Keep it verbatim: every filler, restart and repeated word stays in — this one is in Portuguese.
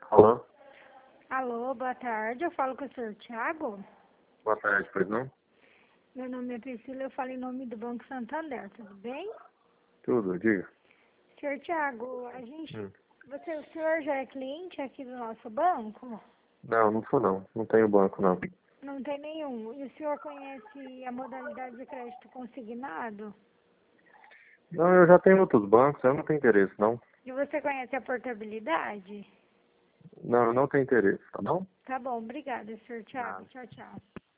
Alô? Alô, boa tarde. Eu falo com o senhor Thiago. Boa tarde, pois não? Meu nome é Priscila, eu falo em nome do Banco Santander, tudo bem? Tudo, diga. senhor Thiago, a gente, Hum. você, o senhor já é cliente aqui do nosso banco? Não, não sou não. Não tenho banco não. Não tem nenhum. E o senhor conhece a modalidade de crédito consignado? Não, eu já tenho outros bancos, eu não tenho interesse não. E você conhece a portabilidade? Não, eu não tenho interesse, tá bom? Tá bom, obrigada, senhor Thiago. Nada. Tchau, tchau.